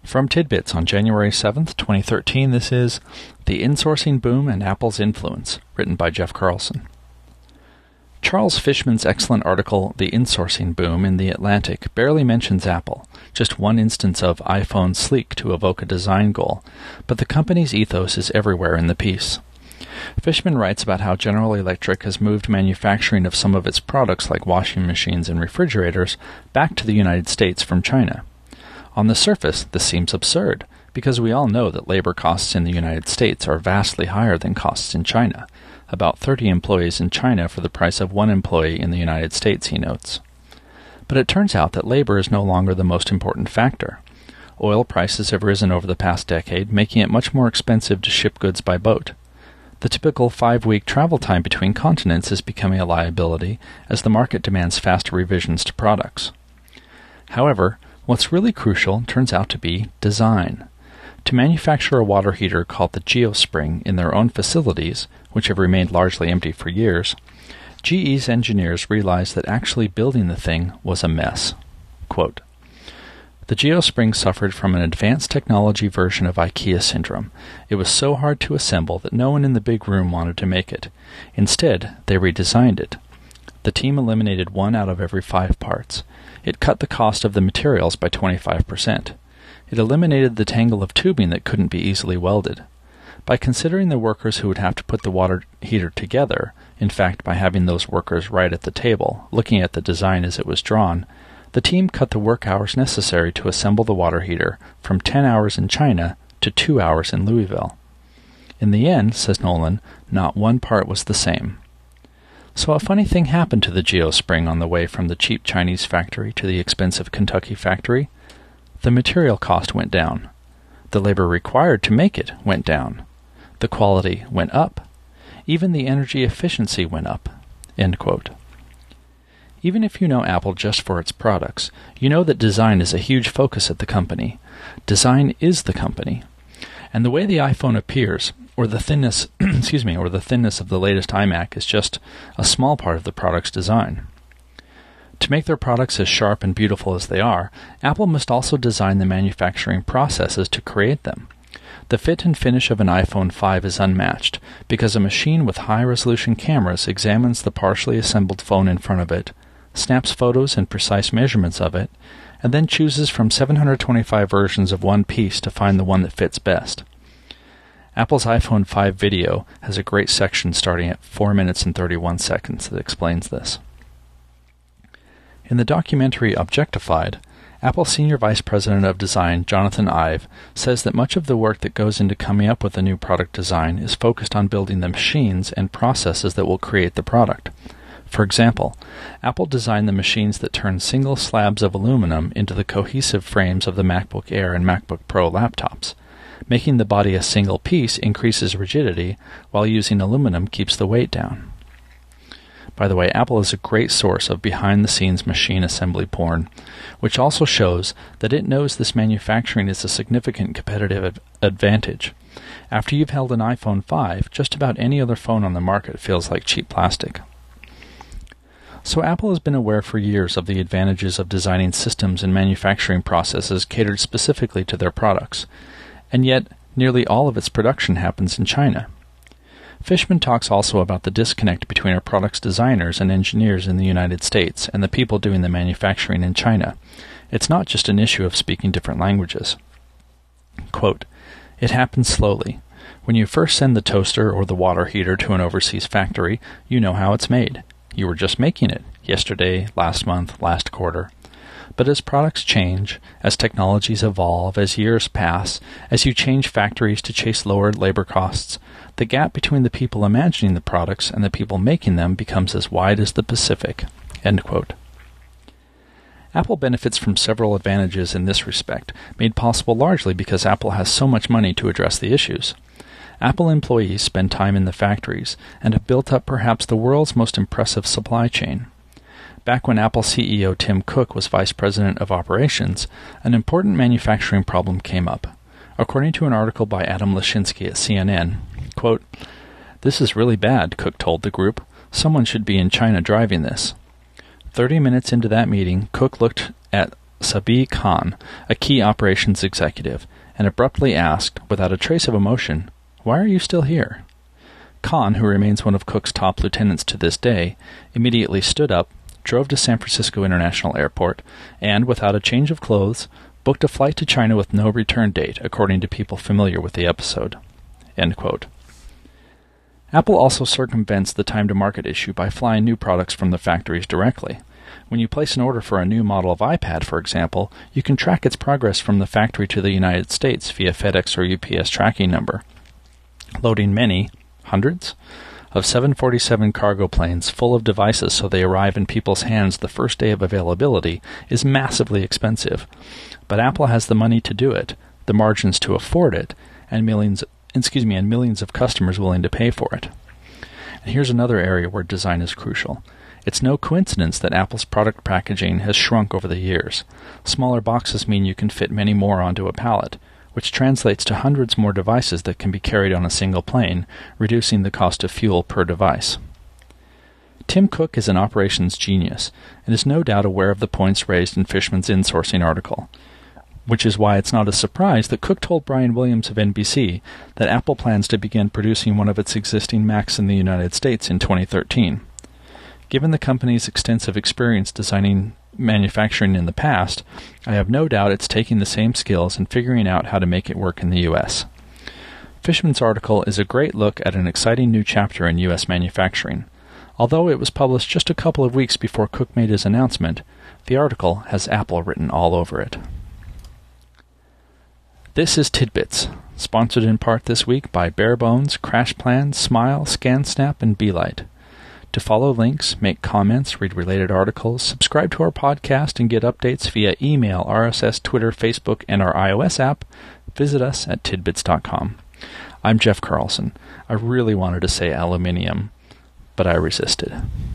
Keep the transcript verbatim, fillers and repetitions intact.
From Tidbits on January seventh, twenty thirteen, this is The Insourcing Boom and Apple's Influence, written by Jeff Carlson. Charles Fishman's excellent article, The Insourcing Boom, in The Atlantic barely mentions Apple, just one instance of iPhone sleek to evoke a design goal, but the company's ethos is everywhere in the piece. Fishman writes about how General Electric has moved manufacturing of some of its products like washing machines and refrigerators back to the United States from China. On the surface, this seems absurd, because we all know that labor costs in the United States are vastly higher than costs in China, about thirty employees in China for the price of one employee in the United States, he notes. But it turns out that labor is no longer the most important factor. Oil prices have risen over the past decade, making it much more expensive to ship goods by boat. The typical five-week travel time between continents is becoming a liability as the market demands faster revisions to products. However, what's really crucial turns out to be design. To manufacture a water heater called the GeoSpring in their own facilities, which have remained largely empty for years, G E's engineers realized that actually building the thing was a mess. Quote, "The GeoSpring suffered from an advanced technology version of IKEA syndrome. It was so hard to assemble that no one in the big room wanted to make it. Instead, they redesigned it. The team eliminated one out of every five parts. It cut the cost of the materials by twenty-five percent. It eliminated the tangle of tubing that couldn't be easily welded. By considering the workers who would have to put the water heater together, in fact by having those workers right at the table, looking at the design as it was drawn, the team cut the work hours necessary to assemble the water heater from ten hours in China to two hours in Louisville. In the end, says Nolan, not one part was the same. So a funny thing happened to the GeoSpring on the way from the cheap Chinese factory to the expensive Kentucky factory. The material cost went down. The labor required to make it went down. The quality went up. Even the energy efficiency went up." End quote. Even if you know Apple just for its products, you know that design is a huge focus at the company. Design is the company. And the way the iPhone appears, or the thinness, excuse me, or the thinness of the latest iMac is just a small part of the product's design. To make their products as sharp and beautiful as they are, Apple must also design the manufacturing processes to create them. The fit and finish of an iPhone five is unmatched, because a machine with high-resolution cameras examines the partially assembled phone in front of it, snaps photos and precise measurements of it, and then chooses from seven hundred twenty-five versions of one piece to find the one that fits best. Apple's iPhone five video has a great section starting at four minutes and thirty-one seconds that explains this. In the documentary Objectified, Apple Senior Vice President of Design Jonathan Ive says that much of the work that goes into coming up with a new product design is focused on building the machines and processes that will create the product. For example, Apple designed the machines that turn single slabs of aluminum into the cohesive frames of the MacBook Air and MacBook Pro laptops. Making the body a single piece increases rigidity, while using aluminum keeps the weight down. By the way, Apple is a great source of behind-the-scenes machine assembly porn, which also shows that it knows this manufacturing is a significant competitive ad- advantage. After you've held an iPhone five, just about any other phone on the market feels like cheap plastic. So Apple has been aware for years of the advantages of designing systems and manufacturing processes catered specifically to their products, and yet nearly all of its production happens in China. Fishman talks also about the disconnect between our product's designers and engineers in the United States and the people doing the manufacturing in China. It's not just an issue of speaking different languages. Quote, "It happens slowly. When you first send the toaster or the water heater to an overseas factory, you know how it's made. You were just making it, yesterday, last month, last quarter. But as products change, as technologies evolve, as years pass, as you change factories to chase lowered labor costs, the gap between the people imagining the products and the people making them becomes as wide as the Pacific." End quote. Apple benefits from several advantages in this respect, made possible largely because Apple has so much money to address the issues. Apple employees spend time in the factories and have built up perhaps the world's most impressive supply chain. Back when Apple C E O Tim Cook was Vice President of Operations, an important manufacturing problem came up. According to an article by Adam Lashinsky at C N N, quote, "This is really bad," Cook told the group. "Someone should be in China driving this." Thirty minutes into that meeting, Cook looked at Sabi Khan, a key operations executive, and abruptly asked, without a trace of emotion, "Why are you still here?" Khan, who remains one of Cook's top lieutenants to this day, immediately stood up, drove to San Francisco International Airport, and, without a change of clothes, booked a flight to China with no return date, according to people familiar with the episode. End quote. Apple also circumvents the time-to-market issue by flying new products from the factories directly. When you place an order for a new model of iPad, for example, you can track its progress from the factory to the United States via FedEx or U P S tracking number. Loading many, hundreds, of seven forty-seven cargo planes full of devices so they arrive in people's hands the first day of availability is massively expensive. But Apple has the money to do it, the margins to afford it, and millions excuse me, and millions of customers willing to pay for it. And here's another area where design is crucial. It's no coincidence that Apple's product packaging has shrunk over the years. Smaller boxes mean you can fit many more onto a pallet, which translates to hundreds more devices that can be carried on a single plane, reducing the cost of fuel per device. Tim Cook is an operations genius, and is no doubt aware of the points raised in Fishman's insourcing article, which is why it's not a surprise that Cook told Brian Williams of N B C that Apple plans to begin producing one of its existing Macs in the United States in twenty thirteen. Given the company's extensive experience designing manufacturing in the past, I have no doubt it's taking the same skills and figuring out how to make it work in the U S. Fishman's article is a great look at an exciting new chapter in U S manufacturing. Although it was published just a couple of weeks before Cook made his announcement, the article has Apple written all over it. This is Tidbits, sponsored in part this week by Barebones, CrashPlan, Smile, ScanSnap, and Beelight. To follow links, make comments, read related articles, subscribe to our podcast, and get updates via email, R S S, Twitter, Facebook, and our iOS app, visit us at tidbits dot com. I'm Jeff Carlson. I really wanted to say aluminium, but I resisted.